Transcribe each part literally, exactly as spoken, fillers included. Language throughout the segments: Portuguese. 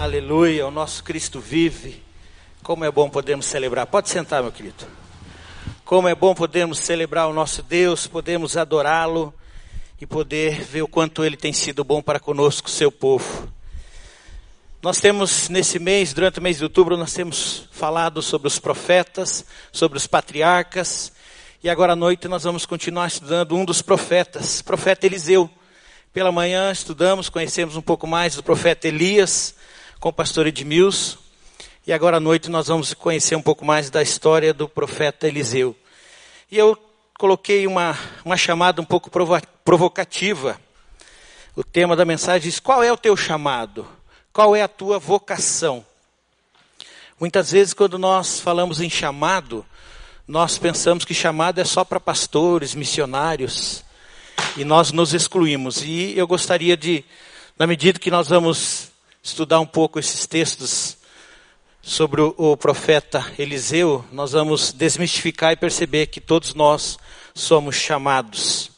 Aleluia, o nosso Cristo vive. Como é bom podermos celebrar. Pode sentar, meu querido. Como é bom podermos celebrar o nosso Deus, podemos adorá-lo e poder ver o quanto Ele tem sido bom para conosco, seu povo. Nós temos nesse mês, durante o mês de outubro, nós temos falado sobre os profetas, sobre os patriarcas. E agora à noite nós vamos continuar estudando um dos profetas, o profeta Eliseu. Pela manhã estudamos, conhecemos um pouco mais do profeta Elias, com o pastor Edmilson. E agora à noite nós vamos conhecer um pouco mais da história do profeta Eliseu. E eu coloquei uma, uma chamada um pouco provo- provocativa. O tema da mensagem diz: qual é o teu chamado? Qual é a tua vocação? Muitas vezes quando nós falamos em chamado, nós pensamos que chamado é só para pastores, missionários. E nós nos excluímos. E eu gostaria de, na medida que nós vamos estudar um pouco esses textos sobre o, o profeta Eliseu, nós vamos desmistificar e perceber que todos nós somos chamados.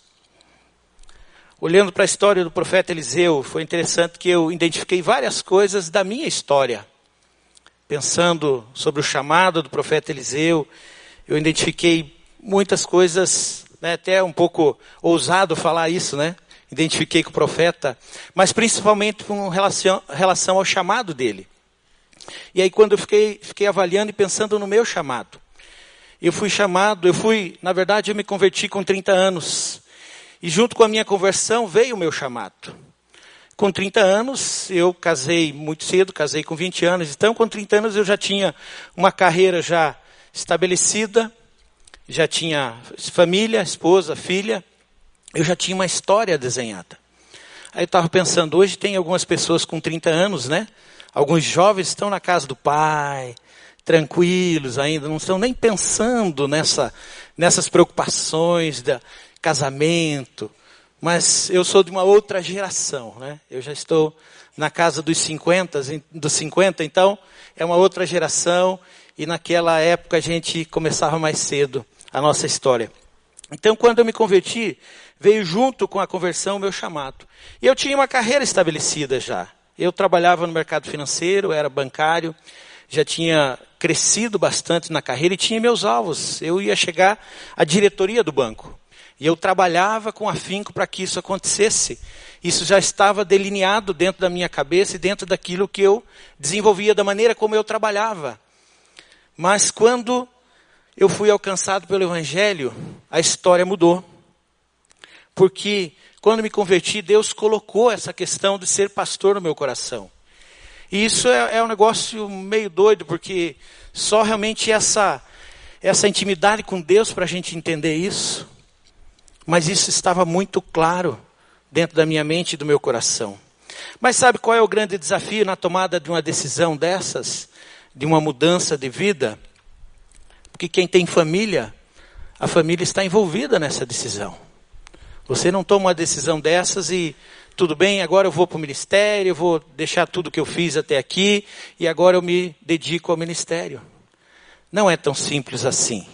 Olhando para a história do profeta Eliseu, foi interessante que eu identifiquei várias coisas da minha história. Pensando sobre o chamado do profeta Eliseu, eu identifiquei muitas coisas, né, até um pouco ousado falar isso, né? Identifiquei com o profeta, mas principalmente com relação, relação ao chamado dele. E aí quando eu fiquei, fiquei avaliando e pensando no meu chamado. Eu fui chamado, eu fui, na verdade eu me converti com trinta anos. E junto com a minha conversão veio o meu chamado. Com trinta anos, eu casei muito cedo, casei com vinte anos. Então com trinta anos eu já tinha uma carreira já estabelecida. Já tinha família, esposa, filha. Eu já tinha uma história desenhada. Aí eu estava pensando, hoje tem algumas pessoas com trinta anos, né? Alguns jovens estão na casa do pai, tranquilos ainda, não estão nem pensando nessa, nessas preocupações de casamento. Mas eu sou de uma outra geração, né? Eu já estou na casa dos cinquenta, dos cinquenta, então é uma outra geração. E naquela época a gente começava mais cedo a nossa história. Então quando eu me converti, veio junto com a conversão o meu chamado. E eu tinha uma carreira estabelecida já. Eu trabalhava no mercado financeiro, era bancário, já tinha crescido bastante na carreira e tinha meus alvos. Eu ia chegar à diretoria do banco. E eu trabalhava com afinco para que isso acontecesse. Isso já estava delineado dentro da minha cabeça e dentro daquilo que eu desenvolvia, da maneira como eu trabalhava. Mas quando eu fui alcançado pelo Evangelho, a história mudou. Porque quando me converti, Deus colocou essa questão de ser pastor no meu coração. E isso é, é um negócio meio doido, porque só realmente essa, essa intimidade com Deus para a gente entender isso. Mas isso estava muito claro dentro da minha mente e do meu coração. Mas sabe qual é o grande desafio na tomada de uma decisão dessas? De uma mudança de vida? Porque quem tem família, a família está envolvida nessa decisão. Você não toma uma decisão dessas e tudo bem, agora eu vou para o ministério, eu vou deixar tudo que eu fiz até aqui e agora eu me dedico ao ministério. Não é tão simples assim.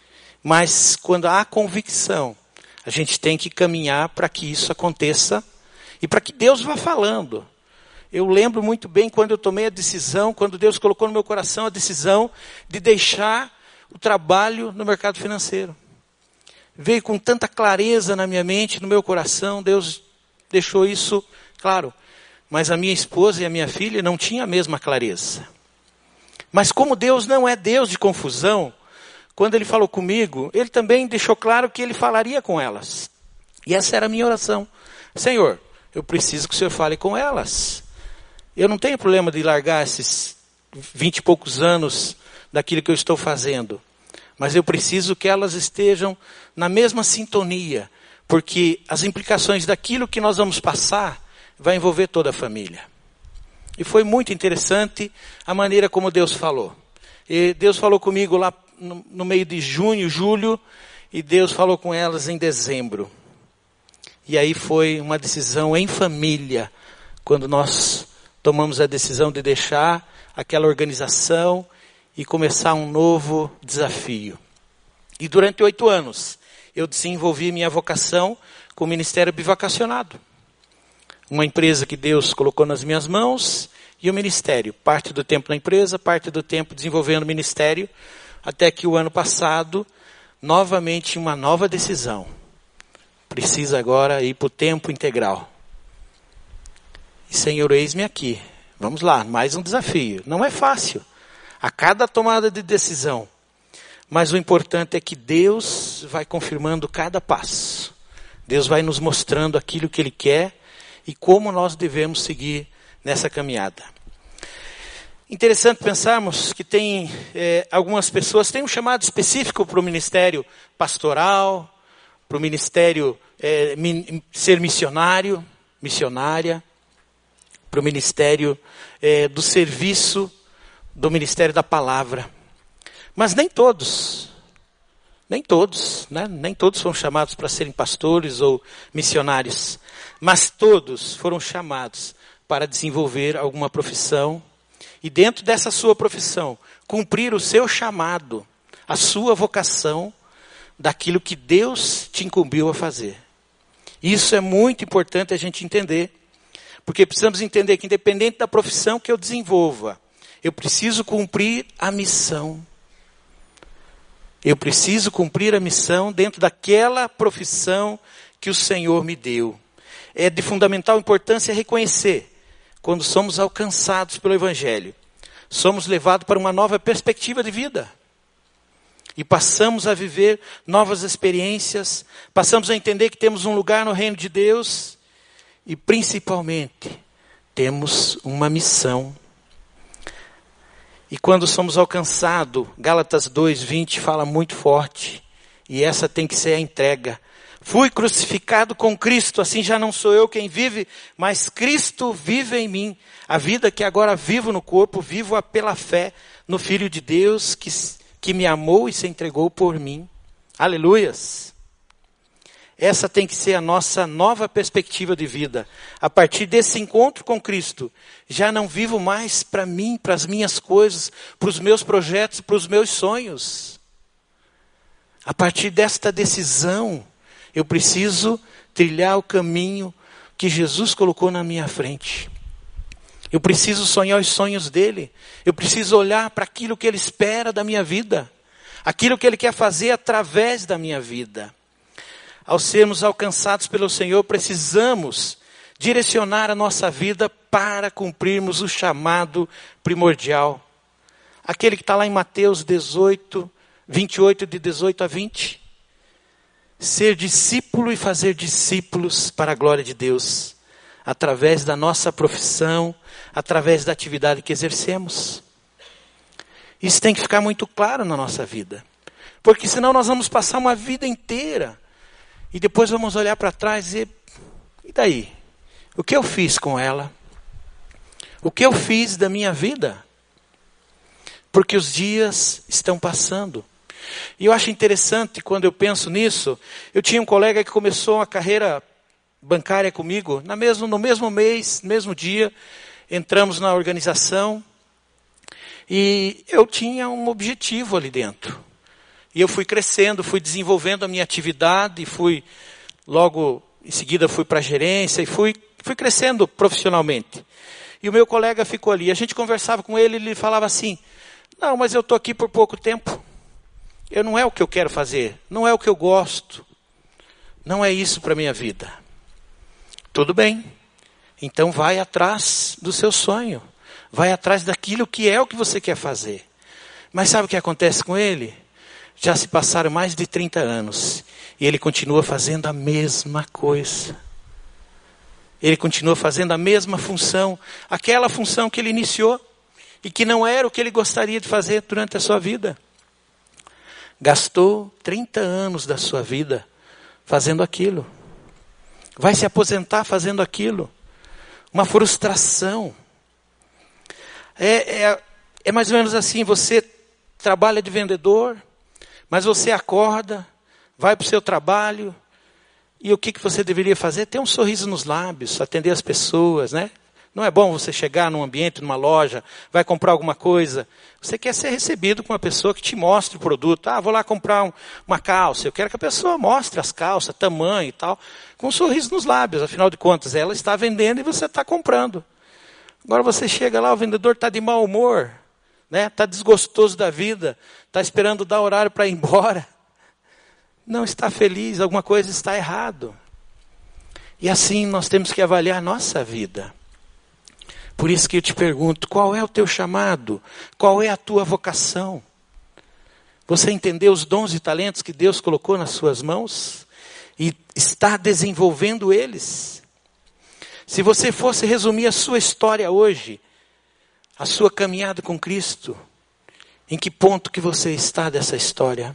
Mas quando há convicção, a gente tem que caminhar para que isso aconteça e para que Deus vá falando. Eu lembro muito bem quando eu tomei a decisão, quando Deus colocou no meu coração a decisão de deixar o trabalho no mercado financeiro. Veio com tanta clareza na minha mente, no meu coração, Deus deixou isso claro. Mas a minha esposa e a minha filha não tinham a mesma clareza. Mas como Deus não é Deus de confusão, quando Ele falou comigo, Ele também deixou claro que Ele falaria com elas. E essa era a minha oração. Senhor, eu preciso que o Senhor fale com elas. Eu não tenho problema de largar esses vinte e poucos anos daquilo que eu estou fazendo. Mas eu preciso que elas estejam na mesma sintonia. Porque as implicações daquilo que nós vamos passar vai envolver toda a família. E foi muito interessante a maneira como Deus falou. E Deus falou comigo lá no, no meio de junho, julho. E Deus falou com elas em dezembro. E aí foi uma decisão em família. Quando nós tomamos a decisão de deixar aquela organização e começar um novo desafio. E durante oito anos, eu desenvolvi minha vocação com o Ministério Bivocacionado. Uma empresa que Deus colocou nas minhas mãos e o ministério. Parte do tempo na empresa, parte do tempo desenvolvendo o ministério, até que o ano passado, novamente uma nova decisão. Precisa agora ir para o tempo integral. E Senhor, eis-me aqui. Vamos lá, mais um desafio. Não é fácil. A cada tomada de decisão. Mas o importante é que Deus vai confirmando cada passo. Deus vai nos mostrando aquilo que Ele quer e como nós devemos seguir nessa caminhada. Interessante pensarmos que tem é, algumas pessoas, tem um chamado específico para o ministério pastoral, para o ministério é, min, ser missionário, missionária, para o ministério é, do serviço, do ministério da palavra. Mas nem todos, nem todos, né? nem todos foram chamados para serem pastores ou missionários. Mas todos foram chamados para desenvolver alguma profissão. E dentro dessa sua profissão, cumprir o seu chamado, a sua vocação, daquilo que Deus te incumbiu a fazer. Isso é muito importante a gente entender. Porque precisamos entender que independente da profissão que eu desenvolva, eu preciso cumprir a missão. Eu preciso cumprir a missão dentro daquela profissão que o Senhor me deu. É de fundamental importância reconhecer, quando somos alcançados pelo Evangelho, somos levados para uma nova perspectiva de vida. E passamos a viver novas experiências, passamos a entender que temos um lugar no reino de Deus e principalmente temos uma missão. E quando somos alcançados, Gálatas dois, vinte fala muito forte, e essa tem que ser a entrega. Fui crucificado com Cristo, assim já não sou eu quem vive, mas Cristo vive em mim. A vida que agora vivo no corpo, vivo-a pela fé no Filho de Deus que, que me amou e se entregou por mim. Aleluias! Essa tem que ser a nossa nova perspectiva de vida. A partir desse encontro com Cristo, já não vivo mais para mim, para as minhas coisas, para os meus projetos, para os meus sonhos. A partir desta decisão, eu preciso trilhar o caminho que Jesus colocou na minha frente. Eu preciso sonhar os sonhos dele. Eu preciso olhar para aquilo que ele espera da minha vida. Aquilo que ele quer fazer através da minha vida. Ao sermos alcançados pelo Senhor, precisamos direcionar a nossa vida para cumprirmos o chamado primordial. Aquele que está lá em Mateus dezoito, vinte e oito, de dezoito a vinte. Ser discípulo e fazer discípulos para a glória de Deus. Através da nossa profissão, através da atividade que exercemos. Isso tem que ficar muito claro na nossa vida. Porque senão nós vamos passar uma vida inteira. E depois vamos olhar para trás e dizer, e daí? O que eu fiz com ela? O que eu fiz da minha vida? Porque os dias estão passando. E eu acho interessante quando eu penso nisso, eu tinha um colega que começou uma carreira bancária comigo, na mesmo, no mesmo mês, no mesmo dia, entramos na organização e eu tinha um objetivo ali dentro. E eu fui crescendo, fui desenvolvendo a minha atividade, fui, logo em seguida fui para a gerência e fui, fui crescendo profissionalmente. E o meu colega ficou ali, a gente conversava com ele, ele falava assim, não, mas eu estou aqui por pouco tempo. Eu não é o que eu quero fazer, não é o que eu gosto, não é isso para a minha vida. Tudo bem, então vai atrás do seu sonho, vai atrás daquilo que é o que você quer fazer. Mas sabe o que acontece com ele? Já se passaram mais de trinta anos e ele continua fazendo a mesma coisa. Ele continua fazendo a mesma função, aquela função que ele iniciou e que não era o que ele gostaria de fazer durante a sua vida. Gastou trinta anos da sua vida fazendo aquilo. Vai se aposentar fazendo aquilo. Uma frustração. É, é, é mais ou menos assim, você trabalha de vendedor, mas você acorda, vai para o seu trabalho, e o que, que você deveria fazer? Ter um sorriso nos lábios, atender as pessoas, né? Não é bom você chegar num ambiente, numa loja, vai comprar alguma coisa. Você quer ser recebido com uma pessoa que te mostre o produto. Ah, vou lá comprar um, uma calça. Eu quero que a pessoa mostre as calças, tamanho e tal, com um sorriso nos lábios. Afinal de contas, ela está vendendo e você está comprando. Agora você chega lá, o vendedor está de mau humor, né? Está desgostoso da vida, está esperando dar horário para ir embora. Não está feliz, alguma coisa está errado. E assim nós temos que avaliar a nossa vida. Por isso que eu te pergunto, qual é o teu chamado? Qual é a tua vocação? Você entendeu os dons e talentos que Deus colocou nas suas mãos? E está desenvolvendo eles? Se você fosse resumir a sua história hoje, a sua caminhada com Cristo, em que ponto que você está dessa história?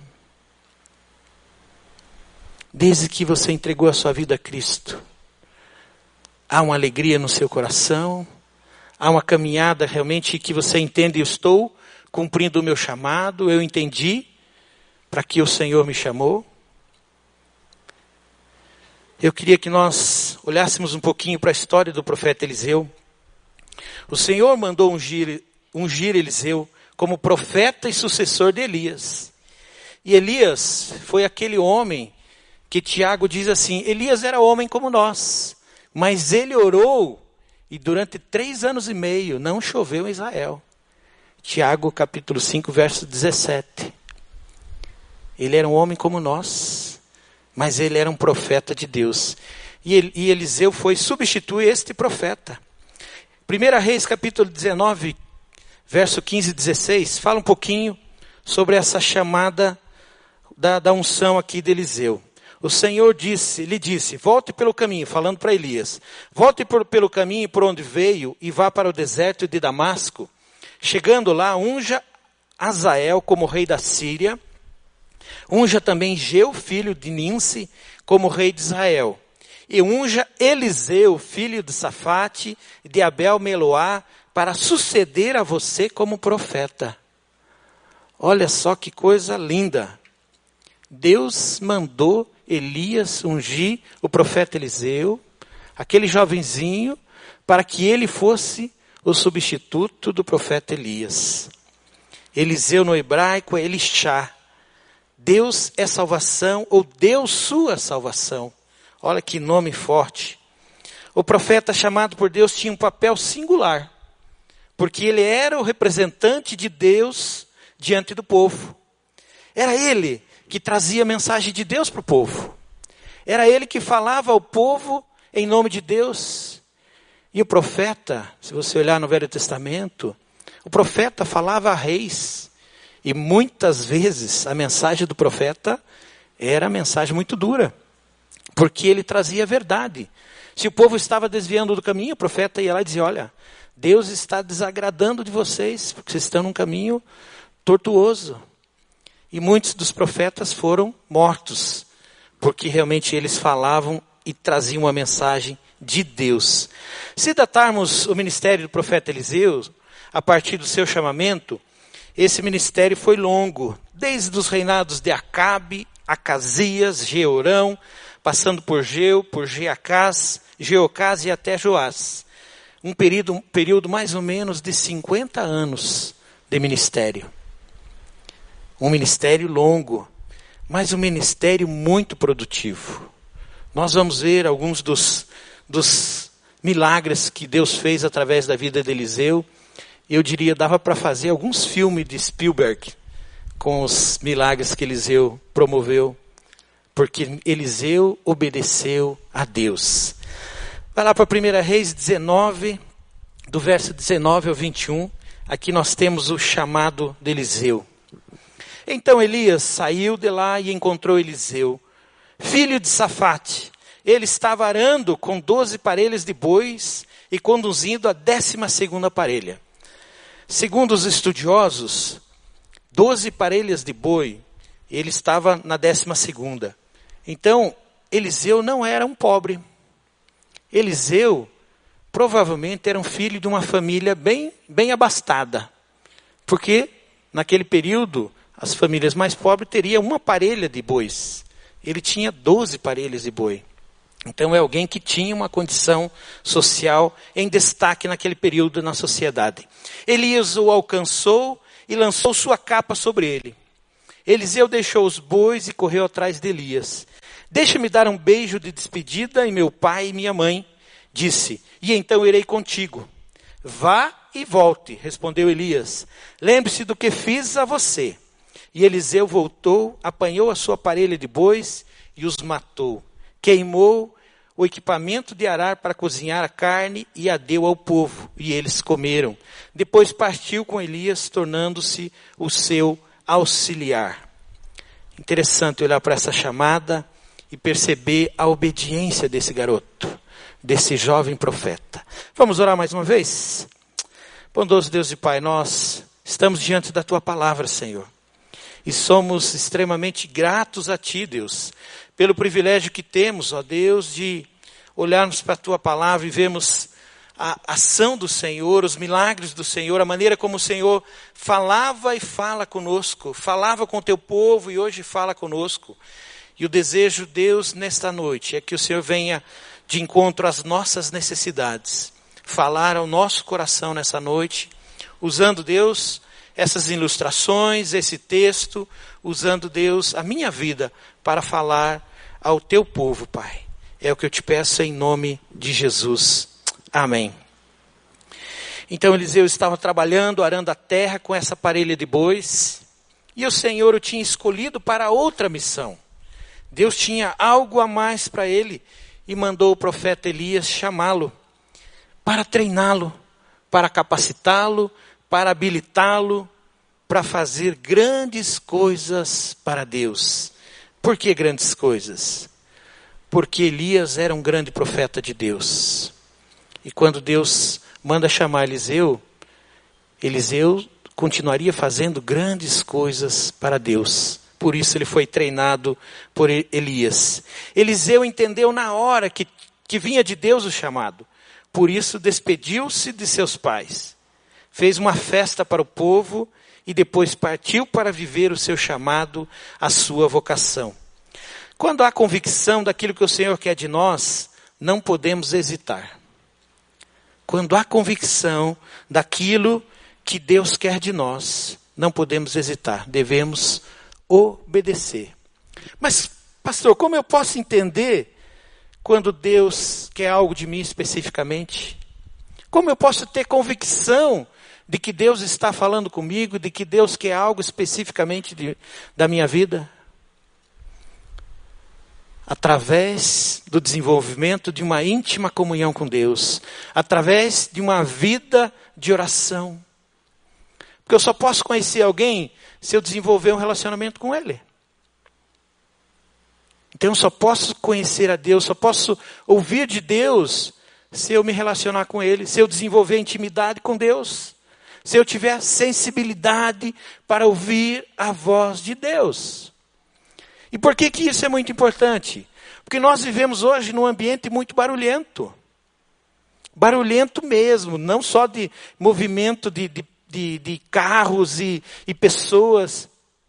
Desde que você entregou a sua vida a Cristo, há uma alegria no seu coração? Há uma caminhada realmente que você entende, eu estou cumprindo o meu chamado, eu entendi para que o Senhor me chamou? Eu queria que nós olhássemos um pouquinho para a história do profeta Eliseu. O Senhor mandou ungir, ungir Eliseu como profeta e sucessor de Elias. E Elias foi aquele homem que Tiago diz assim, Elias era homem como nós, mas ele orou e durante três anos e meio não choveu em Israel. Tiago capítulo cinco, verso dezessete. Ele era um homem como nós, mas ele era um profeta de Deus. E, e Eliseu foi substituir este profeta. primeira Reis capítulo dezenove, verso quinze e dezesseis, fala um pouquinho sobre essa chamada da, da unção aqui de Eliseu. O Senhor disse, lhe disse, volte pelo caminho, falando para Elias, volte por, pelo caminho por onde veio e vá para o deserto de Damasco. Chegando lá, unja Azael como rei da Síria, unja também Jeu, filho de Ninsi, como rei de Israel. E unja Eliseu, filho de Safate, de Abel-Meloá, para suceder a você como profeta. Olha só que coisa linda. Deus mandou Elias ungir o profeta Eliseu, aquele jovenzinho, para que ele fosse o substituto do profeta Elias. Eliseu no hebraico é Elishá. Deus é salvação, ou Deus sua salvação. Olha que nome forte. O profeta chamado por Deus tinha um papel singular, porque ele era o representante de Deus diante do povo. Era ele que trazia a mensagem de Deus para o povo. Era ele que falava ao povo em nome de Deus. E o profeta, se você olhar no Velho Testamento, o profeta falava a reis. E muitas vezes a mensagem do profeta era mensagem muito dura, porque ele trazia a verdade. Se o povo estava desviando do caminho, o profeta ia lá e dizia, olha, Deus está desagradando de vocês, porque vocês estão num caminho tortuoso. E muitos dos profetas foram mortos, porque realmente eles falavam e traziam uma mensagem de Deus. Se datarmos o ministério do profeta Eliseu, a partir do seu chamamento, esse ministério foi longo, desde os reinados de Acabe, Acasias, Jeorão, passando por Geu, por Jeacás, Jeocás e até Joás. Um período, um período mais ou menos de cinquenta anos de ministério. Um ministério longo, mas um ministério muito produtivo. Nós vamos ver alguns dos, dos milagres que Deus fez através da vida de Eliseu. Eu diria, dava para fazer alguns filmes de Spielberg com os milagres que Eliseu promoveu, porque Eliseu obedeceu a Deus. Vai lá para a primeira Reis dezenove, do verso dezenove ao vinte e um, aqui nós temos o chamado de Eliseu. Então Elias saiu de lá e encontrou Eliseu, filho de Safate. Ele estava arando com doze parelhas de bois e conduzindo a décima segunda parelha. Segundo os estudiosos, doze parelhas de boi, ele estava na décima segunda. Então, Eliseu não era um pobre. Eliseu provavelmente era um filho de uma família bem, bem abastada. Porque naquele período, as famílias mais pobres teriam uma parelha de bois. Ele tinha doze parelhas de boi. Então é alguém que tinha uma condição social em destaque naquele período na sociedade. Elias o alcançou e lançou sua capa sobre ele. Eliseu deixou os bois e correu atrás de Elias. Deixa-me dar um beijo de despedida em meu pai e minha mãe, disse, e então irei contigo. Vá e volte, respondeu Elias. Lembre-se do que fiz a você. E Eliseu voltou, apanhou a sua parelha de bois e os matou. Queimou o equipamento de arar para cozinhar a carne e a deu ao povo. E eles comeram. Depois partiu com Elias, tornando-se o seu auxiliar. Interessante olhar para essa chamada e perceber a obediência desse garoto, desse jovem profeta. Vamos orar mais uma vez? Bondoso Deus e Pai, nós estamos diante da Tua palavra, Senhor. E somos extremamente gratos a Ti, Deus, pelo privilégio que temos, ó Deus, de olharmos para a Tua palavra e vermos a ação do Senhor, os milagres do Senhor, a maneira como o Senhor falava e fala conosco, falava com o Teu povo e hoje fala conosco. E o desejo, Deus, nesta noite, é que o Senhor venha de encontro às nossas necessidades, falar ao nosso coração nessa noite, usando, Deus, essas ilustrações, esse texto, usando, Deus, a minha vida para falar ao Teu povo, Pai. É o que eu te peço em nome de Jesus. Amém. Então Eliseu estava trabalhando, arando a terra com essa parelha de bois, e o Senhor o tinha escolhido para outra missão. Deus tinha algo a mais para ele, e mandou o profeta Elias chamá-lo, para treiná-lo, para capacitá-lo, para habilitá-lo, para fazer grandes coisas para Deus. Por que grandes coisas? Porque Elias era um grande profeta de Deus. E quando Deus manda chamar Eliseu, Eliseu continuaria fazendo grandes coisas para Deus. Por isso ele foi treinado por Elias. Eliseu entendeu na hora que, que vinha de Deus o chamado. Por isso despediu-se de seus pais. Fez uma festa para o povo e depois partiu para viver o seu chamado, a sua vocação. Quando há convicção daquilo que o Senhor quer de nós, não podemos hesitar. Quando há convicção daquilo que Deus quer de nós, não podemos hesitar, devemos obedecer. Mas, pastor, como eu posso entender quando Deus quer algo de mim especificamente? Como eu posso ter convicção de que Deus está falando comigo, de que Deus quer algo especificamente de, da minha vida? Através do desenvolvimento de uma íntima comunhão com Deus, através de uma vida de oração. Porque eu só posso conhecer alguém se eu desenvolver um relacionamento com Ele. Então eu só posso conhecer a Deus, só posso ouvir de Deus se eu me relacionar com Ele, se eu desenvolver intimidade com Deus, se eu tiver sensibilidade para ouvir a voz de Deus. E por que que isso é muito importante? Porque nós vivemos hoje num ambiente muito barulhento. Barulhento mesmo, não só de movimento de, de, de, de carros e, e pessoas.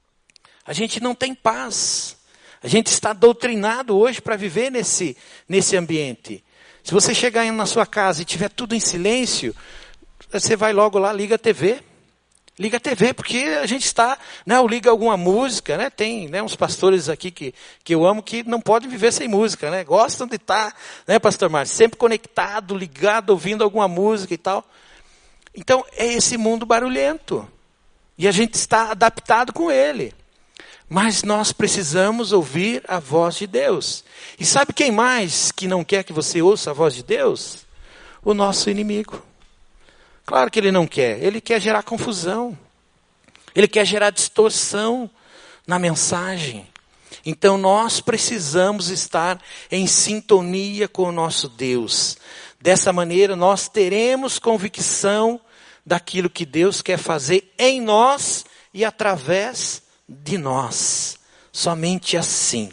A gente não tem paz. A gente está doutrinado hoje para viver nesse, nesse ambiente. Se você chegar na sua casa e tiver tudo em silêncio, você vai logo lá, liga a T V. Liga a T V, porque a gente está, né, ou liga alguma música, né, tem, né, uns pastores aqui que, que eu amo que não podem viver sem música, né, gostam de estar, né, pastor Márcio, sempre conectado, ligado, ouvindo alguma música e tal. Então, é esse mundo barulhento, e a gente está adaptado com ele, mas nós precisamos ouvir a voz de Deus. E sabe quem mais que não quer que você ouça a voz de Deus? O nosso inimigo. Claro que ele não quer, ele quer gerar confusão, ele quer gerar distorção na mensagem. Então nós precisamos estar em sintonia com o nosso Deus. Dessa maneira nós teremos convicção daquilo que Deus quer fazer em nós e através de nós. Somente assim.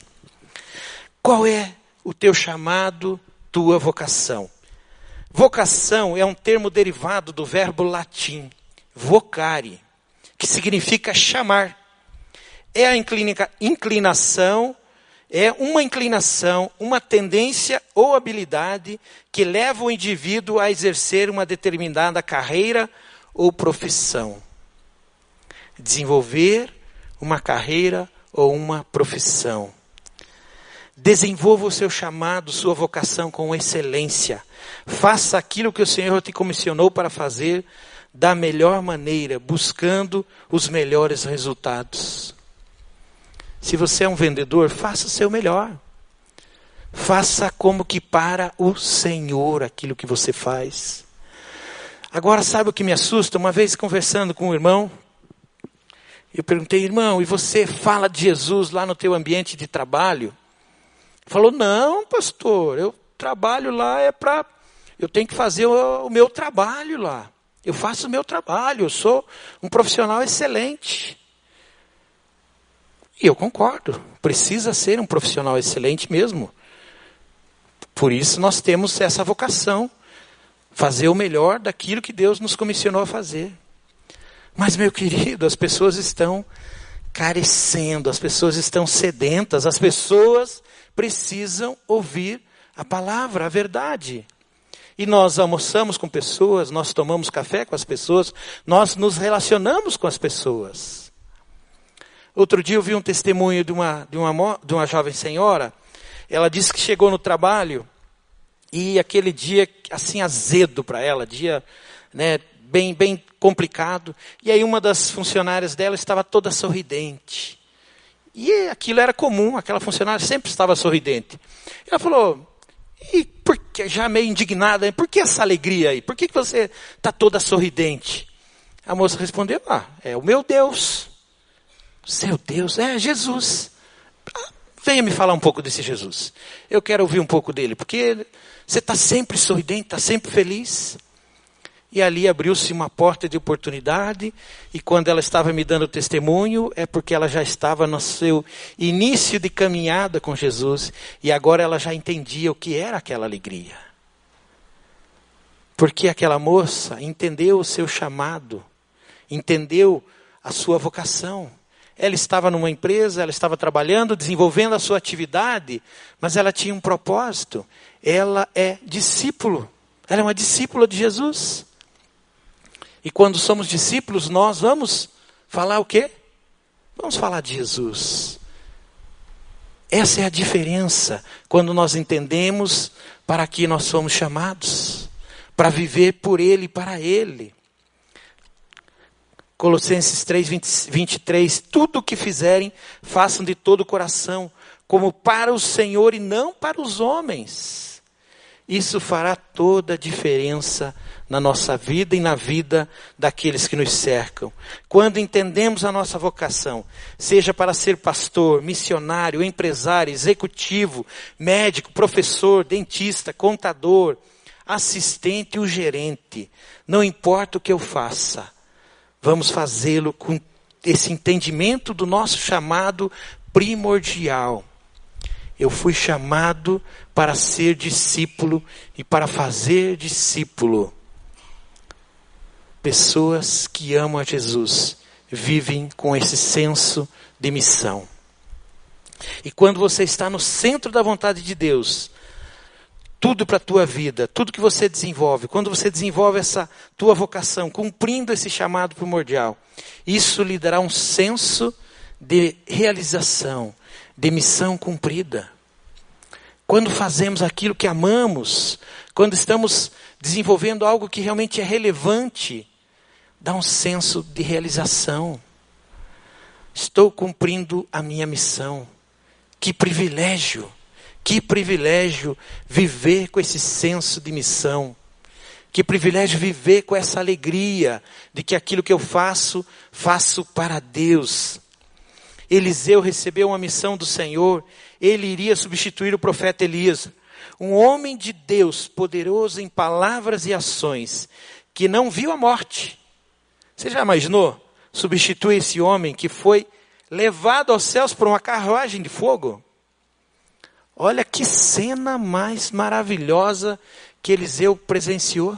Qual é o teu chamado, tua vocação? Vocação é um termo derivado do verbo latim, vocare, que significa chamar. É a inclina, inclinação, é uma inclinação, uma tendência ou habilidade que leva o indivíduo a exercer uma determinada carreira ou profissão. Desenvolver uma carreira ou uma profissão. Desenvolva o seu chamado, sua vocação com excelência. Faça aquilo que o Senhor te comissionou para fazer da melhor maneira, buscando os melhores resultados. Se você é um vendedor, faça o seu melhor. Faça como que para o Senhor aquilo que você faz. Agora, sabe o que me assusta? Uma vez conversando com um irmão, eu perguntei, irmão, e você fala de Jesus lá no teu ambiente de trabalho? Falou, não, pastor, eu trabalho lá é para... Eu tenho que fazer o, o meu trabalho lá. Eu faço o meu trabalho, eu sou um profissional excelente. E eu concordo, precisa ser um profissional excelente mesmo. Por isso nós temos essa vocação, fazer o melhor daquilo que Deus nos comissionou a fazer. Mas, meu querido, as pessoas estão carecendo, as pessoas estão sedentas, as pessoas precisam ouvir a palavra, a verdade. E nós almoçamos com pessoas, nós tomamos café com as pessoas, nós nos relacionamos com as pessoas. Outro dia eu vi um testemunho de uma, de uma, de uma jovem senhora. Ela disse que chegou no trabalho e aquele dia, assim, azedo para ela, dia, né, bem, bem complicado. E aí uma das funcionárias dela estava toda sorridente. E aquilo era comum, aquela funcionária sempre estava sorridente. Ela falou, e por que, já meio indignada, por que essa alegria aí? Por que, que você está toda sorridente? A moça respondeu, ah, é o meu Deus. Seu Deus, é Jesus. Venha me falar um pouco desse Jesus. Eu quero ouvir um pouco dele, porque você está sempre sorridente, está sempre feliz. E ali abriu-se uma porta de oportunidade, e quando ela estava me dando testemunho, é porque ela já estava no seu início de caminhada com Jesus, e agora ela já entendia o que era aquela alegria. Porque aquela moça entendeu o seu chamado, entendeu a sua vocação. Ela estava numa empresa, ela estava trabalhando, desenvolvendo a sua atividade, mas ela tinha um propósito. Ela é discípulo, ela é uma discípula de Jesus. E quando somos discípulos, nós vamos falar o quê? Vamos falar de Jesus. Essa é a diferença quando nós entendemos para que nós somos chamados. Para viver por Ele e para Ele. Colossenses três, vinte e três. Tudo o que fizerem, façam de todo o coração, como para o Senhor e não para os homens. Isso fará toda a diferença na nossa vida e na vida daqueles que nos cercam. Quando entendemos a nossa vocação, seja para ser pastor, missionário, empresário, executivo, médico, professor, dentista, contador, assistente ou gerente, não importa o que eu faça, vamos fazê-lo com esse entendimento do nosso chamado primordial. Eu fui chamado para ser discípulo e para fazer discípulo. Pessoas que amam a Jesus vivem com esse senso de missão. E quando você está no centro da vontade de Deus, tudo para a tua vida, tudo que você desenvolve, quando você desenvolve essa tua vocação, cumprindo esse chamado primordial, isso lhe dará um senso de realização, de missão cumprida. Quando fazemos aquilo que amamos, quando estamos desenvolvendo algo que realmente é relevante, dá um senso de realização. Estou cumprindo a minha missão. Que privilégio, que privilégio viver com esse senso de missão. Que privilégio viver com essa alegria de que aquilo que eu faço, faço para Deus. Eliseu recebeu uma missão do Senhor, ele iria substituir o profeta Elias. Um homem de Deus, poderoso em palavras e ações, que não viu a morte. Você já imaginou? Substituir esse homem que foi levado aos céus por uma carruagem de fogo? Olha que cena mais maravilhosa que Eliseu presenciou.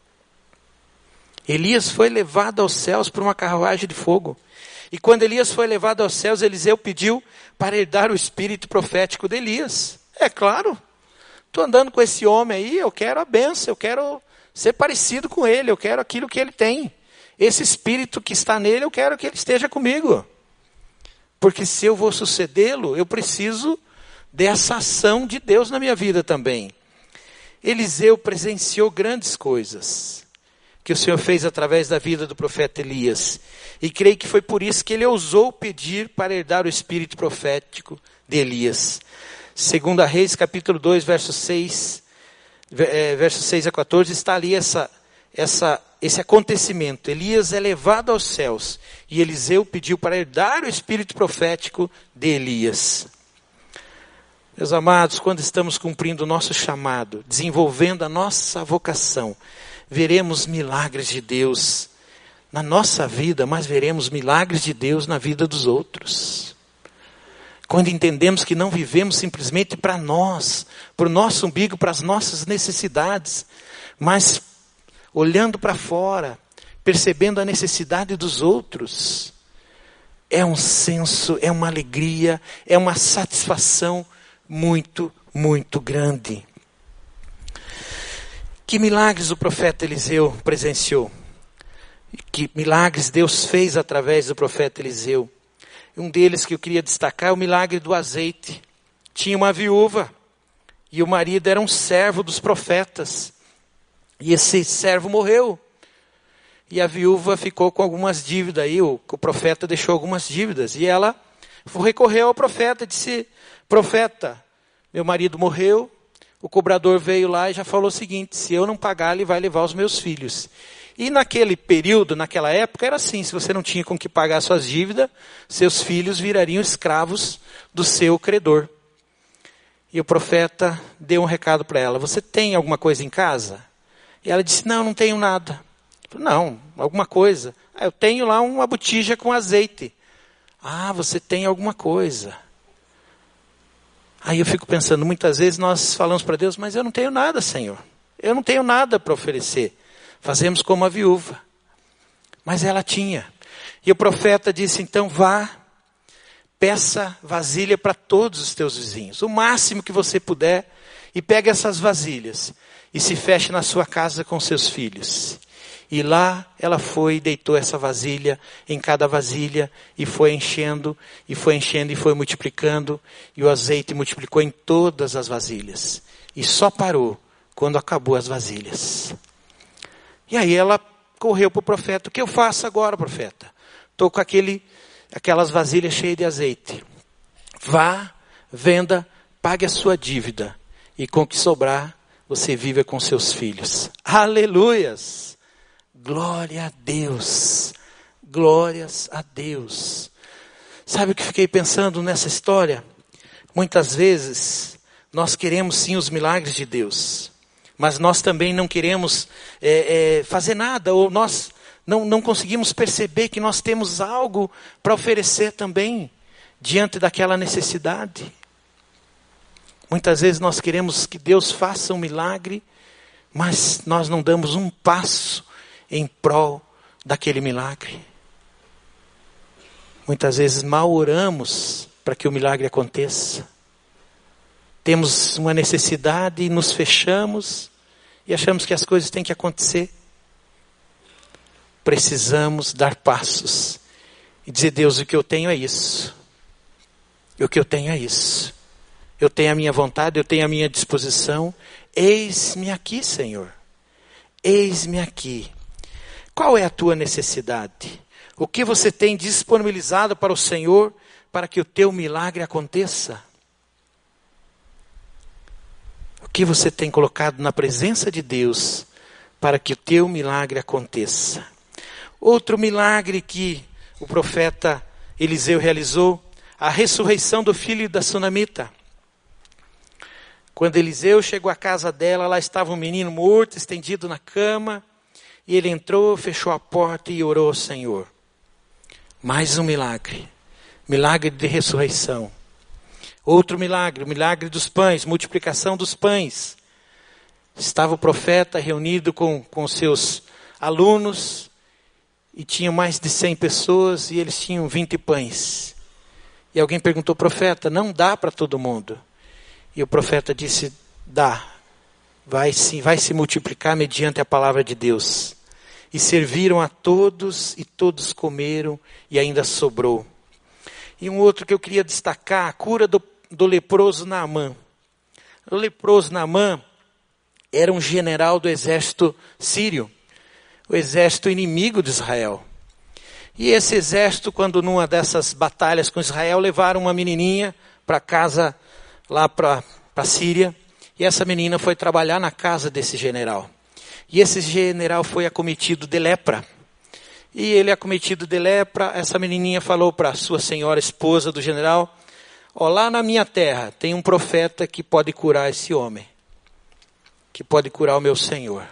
Elias foi levado aos céus por uma carruagem de fogo. E quando Elias foi levado aos céus, Eliseu pediu para herdar o espírito profético de Elias. É claro, estou andando com esse homem aí, eu quero a bênção, eu quero ser parecido com ele, eu quero aquilo que ele tem. Esse espírito que está nele, eu quero que ele esteja comigo. Porque se eu vou sucedê-lo, eu preciso dessa ação de Deus na minha vida também. Eliseu presenciou grandes coisas que o Senhor fez através da vida do profeta Elias. E creio que foi por isso que ele ousou pedir para herdar o espírito profético de Elias. Segunda Reis, capítulo dois, verso seis, versos seis a quatorze, está ali essa, essa, esse acontecimento. Elias é levado aos céus e Eliseu pediu para herdar o espírito profético de Elias. Meus amados, quando estamos cumprindo o nosso chamado, desenvolvendo a nossa vocação, veremos milagres de Deus na nossa vida, mas veremos milagres de Deus na vida dos outros. Quando entendemos que não vivemos simplesmente para nós, para o nosso umbigo, para as nossas necessidades, mas olhando para fora, percebendo a necessidade dos outros, é um senso, é uma alegria, é uma satisfação muito, muito grande. Que milagres o profeta Eliseu presenciou? Que milagres Deus fez através do profeta Eliseu? Um deles que eu queria destacar é o milagre do azeite. Tinha uma viúva e o marido era um servo dos profetas. E esse servo morreu. E a viúva ficou com algumas dívidas aí, o, o profeta deixou algumas dívidas. E ela recorreu ao profeta e disse: profeta, meu marido morreu, o cobrador veio lá e já falou o seguinte: se eu não pagar, ele vai levar os meus filhos. E naquele período, naquela época, era assim: se você não tinha com que pagar suas dívidas, seus filhos virariam escravos do seu credor. E o profeta deu um recado para ela: você tem alguma coisa em casa? E ela disse: não, não tenho nada. Não, alguma coisa. Ah, eu tenho lá uma botija com azeite. Ah, você tem alguma coisa. Aí eu fico pensando, muitas vezes nós falamos para Deus: mas eu não tenho nada, Senhor. Eu não tenho nada para oferecer. Fazemos como a viúva. Mas ela tinha. E o profeta disse: então vá, peça vasilha para todos os teus vizinhos. O máximo que você puder. E pegue essas vasilhas. E se feche na sua casa com seus filhos. E lá ela foi e deitou essa vasilha em cada vasilha. E foi enchendo, e foi enchendo, e foi multiplicando. E o azeite multiplicou em todas as vasilhas. E só parou quando acabou as vasilhas. E aí ela correu para o profeta: o que eu faço agora, profeta? Estou com aquele, aquelas vasilhas cheias de azeite. Vá, venda, pague a sua dívida. E com o que sobrar, você vive com seus filhos. Aleluias! Glória a Deus! Glórias a Deus! Sabe o que fiquei pensando nessa história? Muitas vezes, nós queremos sim os milagres de Deus. Mas nós também não queremos é, é, fazer nada, ou nós não, não conseguimos perceber que nós temos algo para oferecer também, diante daquela necessidade. Muitas vezes nós queremos que Deus faça um milagre, mas nós não damos um passo em prol daquele milagre. Muitas vezes mal oramos para que o milagre aconteça. Temos uma necessidade e nos fechamos e achamos que as coisas têm que acontecer. Precisamos dar passos e dizer: Deus, o que eu tenho é isso. O que eu tenho é isso. Eu tenho a minha vontade, eu tenho a minha disposição. Eis-me aqui, Senhor. Eis-me aqui. Qual é a tua necessidade? O que você tem disponibilizado para o Senhor para que o teu milagre aconteça? O que você tem colocado na presença de Deus para que o teu milagre aconteça? Outro milagre que o profeta Eliseu realizou: a ressurreição do filho da sunamita. Quando Eliseu chegou à casa dela, lá estava um menino morto, estendido na cama. E ele entrou, fechou a porta e orou ao Senhor. Mais um milagre. Milagre de ressurreição. Outro milagre, o milagre dos pães, multiplicação dos pães. Estava o profeta reunido com, com seus alunos. E tinha mais de cem pessoas e eles tinham vinte pães. E alguém perguntou: profeta, não dá para todo mundo? E o profeta disse: dá, vai se, vai se multiplicar mediante a palavra de Deus. E serviram a todos, e todos comeram, e ainda sobrou. E um outro que eu queria destacar: a cura do, do leproso Naamã. O leproso Naamã era um general do exército sírio, o exército inimigo de Israel. E esse exército, quando numa dessas batalhas com Israel, levaram uma menininha para casa, lá para a Síria, e essa menina foi trabalhar na casa desse general. E esse general foi acometido de lepra. E ele, acometido de lepra, essa menininha falou para a sua senhora, esposa do general, ó, lá na minha terra tem um profeta que pode curar esse homem, que pode curar o meu senhor.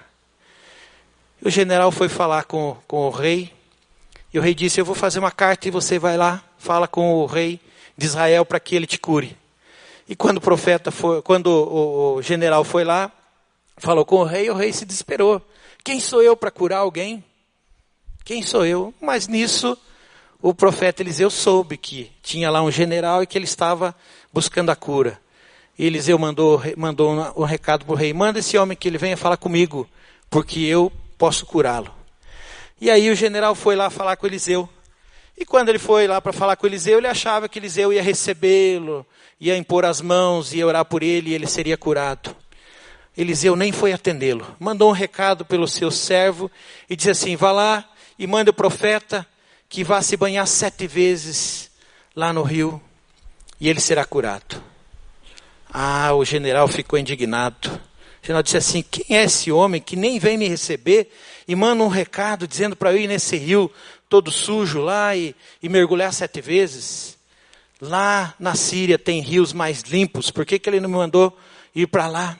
E o general foi falar com, com o rei, e o rei disse, eu vou fazer uma carta e você vai lá, fala com o rei de Israel para que ele te cure. E quando o profeta foi, quando o, o general foi lá, falou com o rei, o rei se desesperou. Quem sou eu para curar alguém? Quem sou eu? Mas nisso, o profeta Eliseu soube que tinha lá um general e que ele estava buscando a cura. E Eliseu mandou, mandou um recado para o rei, manda esse homem que ele venha falar comigo, porque eu posso curá-lo. E aí o general foi lá falar com Eliseu. E quando ele foi lá para falar com Eliseu, ele achava que Eliseu ia recebê-lo, ia impor as mãos, ia orar por ele e ele seria curado. Eliseu nem foi atendê-lo. Mandou um recado pelo seu servo e disse assim, vá lá e manda o profeta que vá se banhar sete vezes lá no rio e ele será curado. Ah, o general ficou indignado. O general disse assim, quem é esse homem que nem vem me receber e manda um recado dizendo para eu ir nesse rio todo sujo lá e, e mergulhar sete vezes? Lá na Síria tem rios mais limpos, por que, que ele não me mandou ir para lá?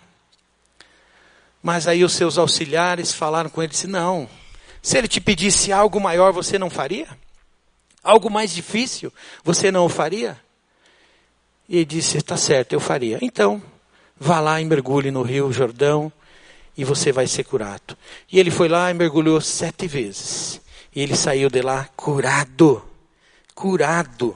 Mas aí os seus auxiliares falaram com ele, disse, não, se ele te pedisse algo maior, você não faria? Algo mais difícil, você não o faria? E ele disse, está certo, eu faria. Então, vá lá e mergulhe no rio Jordão e você vai ser curado. E ele foi lá e mergulhou sete vezes. E ele saiu de lá curado, curado.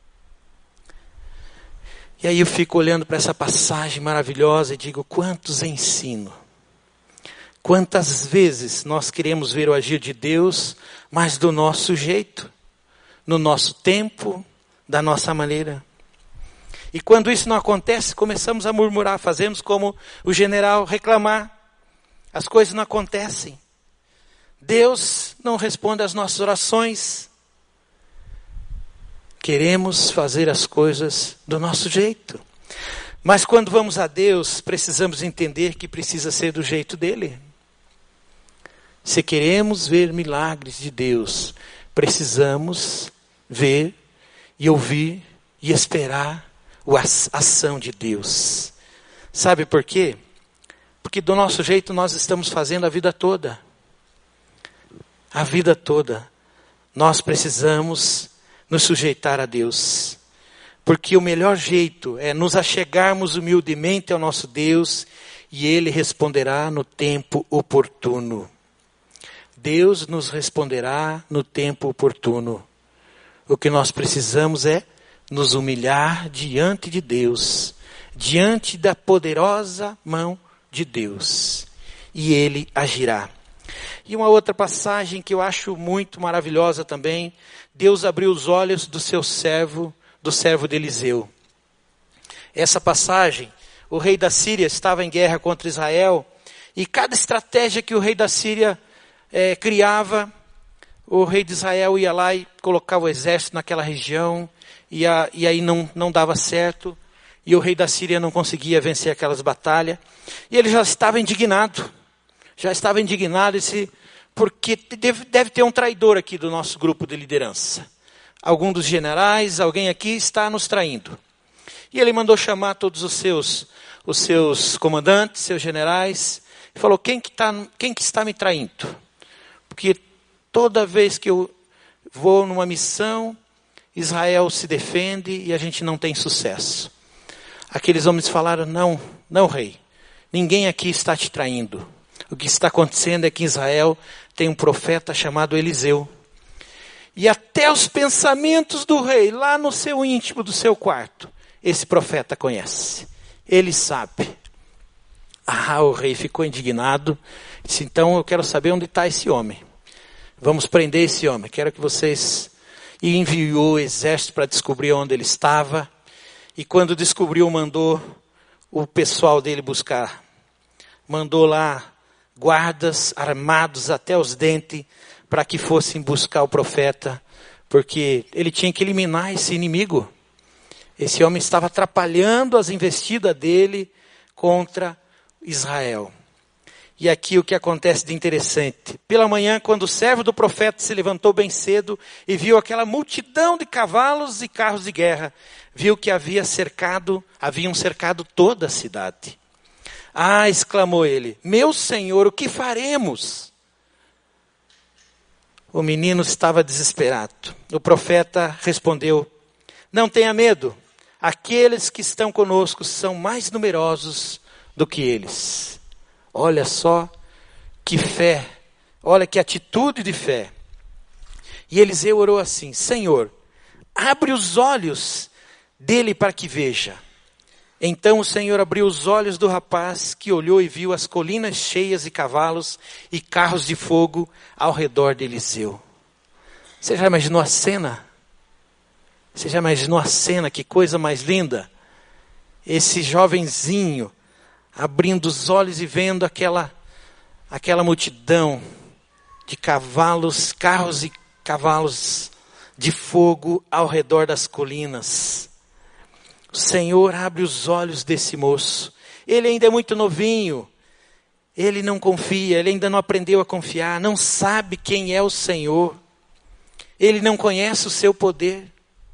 E aí eu fico olhando para essa passagem maravilhosa e digo, quantos ensino. Quantas vezes nós queremos ver o agir de Deus, mas do nosso jeito, no nosso tempo, da nossa maneira. E quando isso não acontece, começamos a murmurar, fazemos como o general, reclamar. As coisas não acontecem. Deus não responde às nossas orações. Queremos fazer as coisas do nosso jeito. Mas quando vamos a Deus, precisamos entender que precisa ser do jeito dele. Se queremos ver milagres de Deus, precisamos ver e ouvir e esperar a ação de Deus. Sabe por quê? Porque do nosso jeito nós estamos fazendo a vida toda. A vida toda. Nós precisamos nos sujeitar a Deus. Porque o melhor jeito é nos achegarmos humildemente ao nosso Deus e Ele responderá no tempo oportuno. Deus nos responderá no tempo oportuno. O que nós precisamos é nos humilhar diante de Deus, diante da poderosa mão de Deus. E Ele agirá. E uma outra passagem que eu acho muito maravilhosa também, Deus abriu os olhos do seu servo, do servo de Eliseu. Essa passagem, o rei da Síria estava em guerra contra Israel, e cada estratégia que o rei da Síria É, criava, o rei de Israel ia lá e colocava o exército naquela região, e, a, e aí não, não dava certo, e o rei da Síria não conseguia vencer aquelas batalhas, e ele já estava indignado, já estava indignado, disse, porque deve, deve ter um traidor aqui do nosso grupo de liderança. Algum dos generais, alguém aqui está nos traindo. E ele mandou chamar todos os seus, os seus comandantes, seus generais, e falou, quem que, tá, quem que está me traindo? Porque toda vez que eu vou numa missão, Israel se defende e a gente não tem sucesso. Aqueles homens falaram, não, não rei, ninguém aqui está te traindo. O que está acontecendo é que em Israel tem um profeta chamado Eliseu. E até os pensamentos do rei, lá no seu íntimo do seu quarto, esse profeta conhece. Ele sabe. Ah, o rei ficou indignado. Disse, então eu quero saber onde está esse homem. Vamos prender esse homem. Quero que vocês... E enviou o exército para descobrir onde ele estava. E quando descobriu, mandou o pessoal dele buscar. Mandou lá guardas armados até os dentes para que fossem buscar o profeta, porque ele tinha que eliminar esse inimigo. Esse homem estava atrapalhando as investidas dele contra Israel. E aqui o que acontece de interessante. Pela manhã, quando o servo do profeta se levantou bem cedo e viu aquela multidão de cavalos e carros de guerra, viu que havia cercado, haviam cercado toda a cidade. Ah, exclamou ele, meu senhor, o que faremos? O menino estava desesperado. O profeta respondeu, não tenha medo, aqueles que estão conosco são mais numerosos do que eles. Olha só que fé, olha que atitude de fé. E Eliseu orou assim, Senhor, abre os olhos dele para que veja. Então o Senhor abriu os olhos do rapaz, que olhou e viu as colinas cheias de cavalos e carros de fogo ao redor de Eliseu. Você já imaginou a cena? Você já imaginou a cena? Que coisa mais linda. Esse jovenzinho abrindo os olhos e vendo aquela, aquela multidão de cavalos, carros e cavalos de fogo ao redor das colinas. O Senhor abre os olhos desse moço. Ele ainda é muito novinho. Ele não confia, ele ainda não aprendeu a confiar, não sabe quem é o Senhor. Ele não conhece o seu poder.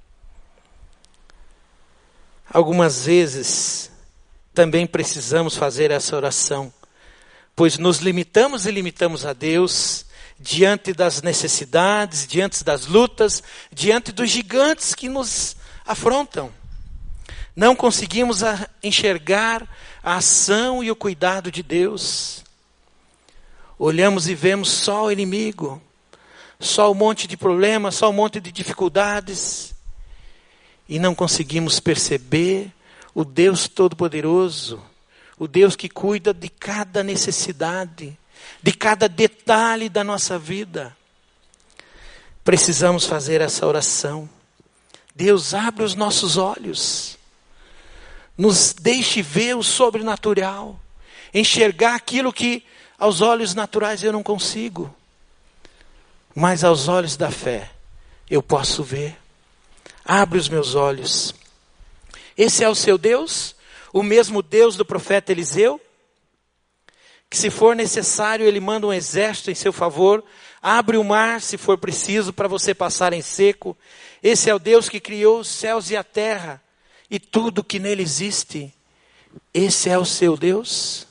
Algumas vezes também precisamos fazer essa oração, pois nos limitamos e limitamos a Deus diante das necessidades, diante das lutas, diante dos gigantes que nos afrontam. Não conseguimos enxergar a ação e o cuidado de Deus. Olhamos e vemos só o inimigo, só um monte de problemas, só um monte de dificuldades. E não conseguimos perceber o Deus Todo-Poderoso, o Deus que cuida de cada necessidade, de cada detalhe da nossa vida. Precisamos fazer essa oração. Deus, abre os nossos olhos. Nos deixe ver o sobrenatural. Enxergar aquilo que aos olhos naturais eu não consigo. Mas aos olhos da fé eu posso ver. Abre os meus olhos. Esse é o seu Deus? O mesmo Deus do profeta Eliseu? Que se for necessário ele manda um exército em seu favor. Abre o mar se for preciso para você passar em seco. Esse é o Deus que criou os céus e a terra. E tudo que nele existe. Esse é o seu Deus?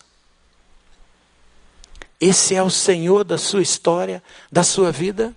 Esse é o Senhor da sua história, da sua vida?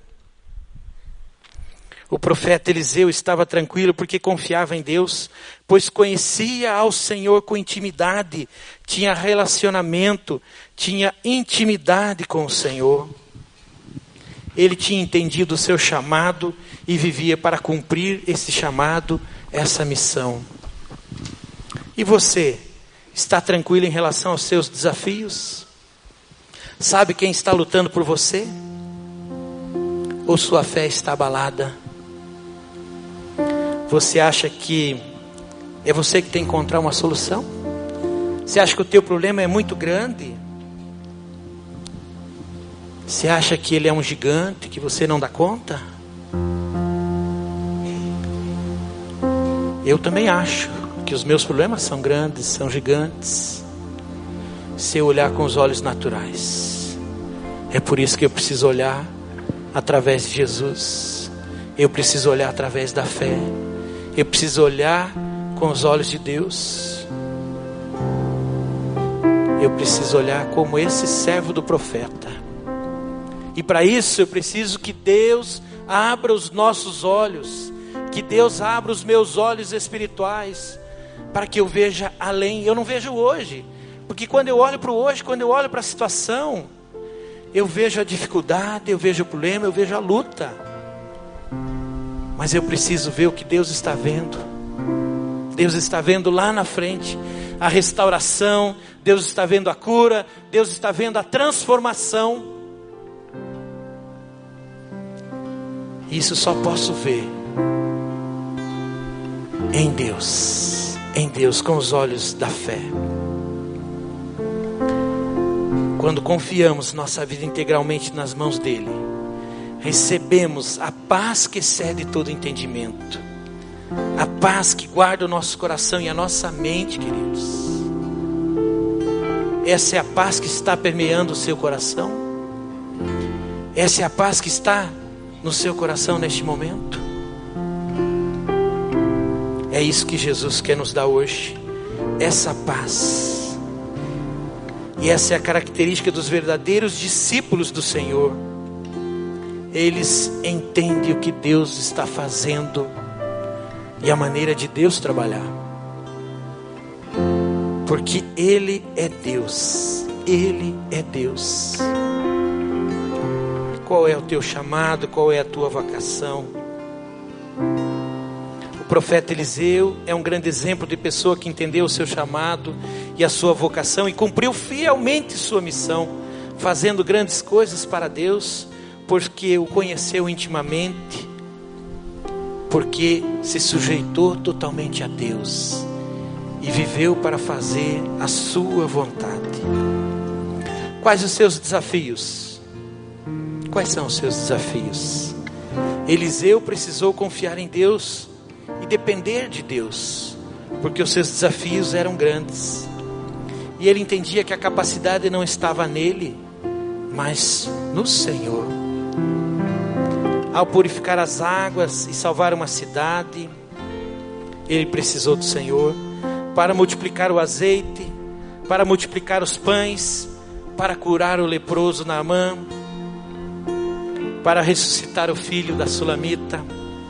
O profeta Eliseu estava tranquilo porque confiava em Deus, pois conhecia ao Senhor com intimidade, tinha relacionamento, tinha intimidade com o Senhor. Ele tinha entendido o seu chamado e vivia para cumprir esse chamado, essa missão. E você, está tranquilo em relação aos seus desafios? Sabe quem está lutando por você? Ou sua fé está abalada? Você acha que é você que tem que encontrar uma solução? Você acha que o teu problema é muito grande? Você acha que ele é um gigante, que você não dá conta? Eu também acho que os meus problemas são grandes, são gigantes. Se eu olhar com os olhos naturais. É por isso que eu preciso olhar através de Jesus. Eu preciso olhar através da fé. Eu preciso olhar com os olhos de Deus. Eu preciso olhar como esse servo do profeta. E para isso eu preciso que Deus abra os nossos olhos. Que Deus abra os meus olhos espirituais. Para que eu veja além. Eu não vejo hoje. Porque quando eu olho para o hoje, quando eu olho para a situação, eu vejo a dificuldade, eu vejo o problema, eu vejo a luta. Mas eu preciso ver o que Deus está vendo. Deus está vendo lá na frente a restauração. Deus está vendo a cura. Deus está vendo a transformação. Isso só posso ver em Deus. em Deus com os olhos da fé. Quando confiamos nossa vida integralmente nas mãos dele, recebemos a paz que excede todo entendimento, a paz que guarda o nosso coração e a nossa mente, queridos. Essa é a paz que está permeando o seu coração. Essa é a paz que está no seu coração neste momento. É isso que Jesus quer nos dar hoje, essa paz. E essa é a característica dos verdadeiros discípulos do Senhor. Eles entendem o que Deus está fazendo e a maneira de Deus trabalhar, porque Ele é Deus. Ele é Deus. Qual é o teu chamado? Qual é a tua vocação? O profeta Eliseu é um grande exemplo de pessoa que entendeu o seu chamado e a sua vocação e cumpriu fielmente sua missão, fazendo grandes coisas para Deus, porque o conheceu intimamente, porque se sujeitou totalmente a Deus e viveu para fazer a sua vontade. Quais os seus desafios? Quais são os seus desafios? Eliseu precisou confiar em Deus e depender de Deus, porque os seus desafios eram grandes. E ele entendia que a capacidade não estava nele, mas no Senhor. Ao purificar as águas e salvar uma cidade, ele precisou do Senhor para multiplicar o azeite, para multiplicar os pães, para curar o leproso Naamã, para ressuscitar o filho da Sulamita.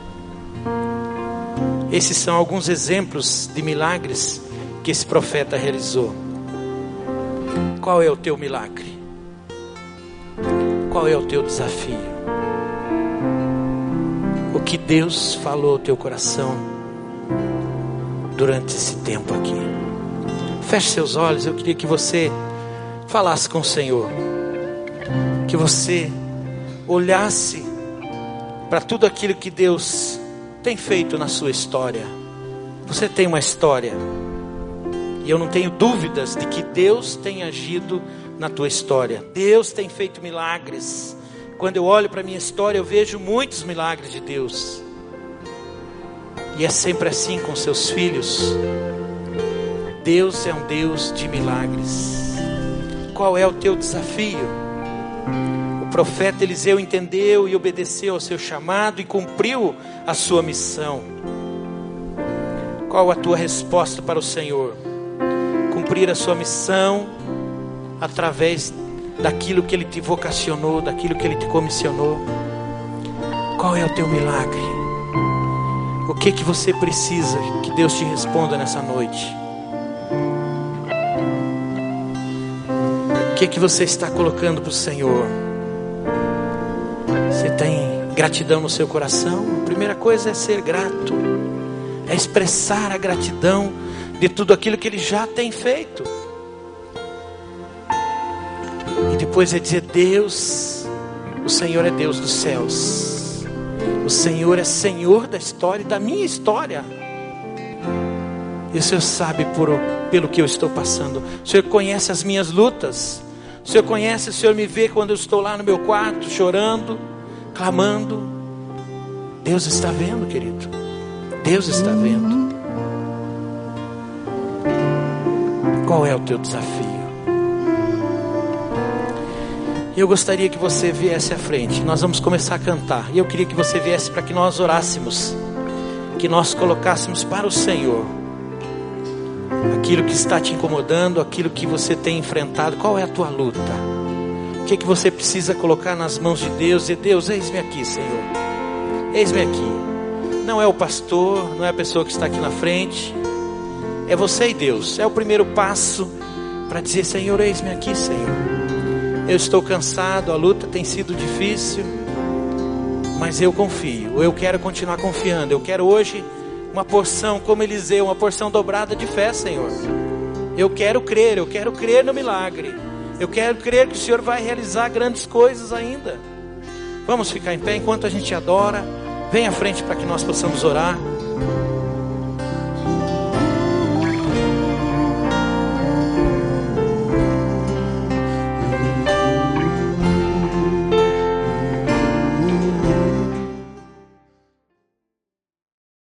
Esses são alguns exemplos de milagres que esse profeta realizou. Qual é o teu milagre? Qual é o teu desafio? O que Deus falou ao teu coração durante esse tempo aqui? Feche seus olhos. Eu queria que você falasse com o Senhor, que você olhasse para tudo aquilo que Deus tem feito na sua história. Você tem uma história, e eu não tenho dúvidas de que Deus tem agido na tua história. Deus tem feito milagres. Quando eu olho para a minha história, eu vejo muitos milagres de Deus. E é sempre assim com seus filhos. Deus é um Deus de milagres. Qual é o teu desafio? O profeta Eliseu entendeu e obedeceu ao seu chamado e cumpriu a sua missão. Qual a tua resposta para o Senhor? Cumprir a sua missão através daquilo que Ele te vocacionou, daquilo que Ele te comissionou. Qual é o teu milagre? O que que você precisa que Deus te responda nessa noite? O que que você está colocando para o Senhor? Você tem gratidão no seu coração? A primeira coisa é ser grato, é expressar a gratidão de tudo aquilo que Ele já tem feito. E depois é dizer: Deus, o Senhor é Deus dos céus. O Senhor é Senhor da história, da minha história. E o Senhor sabe por, pelo que eu estou passando. O Senhor conhece as minhas lutas. O Senhor conhece, o Senhor me vê quando eu estou lá no meu quarto, chorando, clamando. Deus está vendo, querido. Deus está vendo. Qual é o teu desafio? Eu gostaria que você viesse à frente. Nós vamos começar a cantar. E eu queria que você viesse para que nós orássemos, que nós colocássemos para o Senhor aquilo que está te incomodando, aquilo que você tem enfrentado. Qual é a tua luta? O que, que você precisa colocar nas mãos de Deus? E Deus, eis-me aqui, Senhor. Eis-me aqui. Não é o pastor, não é a pessoa que está aqui na frente. É você e Deus. É o primeiro passo para dizer: Senhor, eis-me aqui, Senhor. Eu estou cansado, a luta tem sido difícil, mas eu confio, eu quero continuar confiando. Eu quero hoje uma porção, como Eliseu, uma porção dobrada de fé, Senhor. Eu quero crer, eu quero crer no milagre. Eu quero crer que o Senhor vai realizar grandes coisas ainda. Vamos ficar em pé enquanto a gente adora. Vem à frente para que nós possamos orar.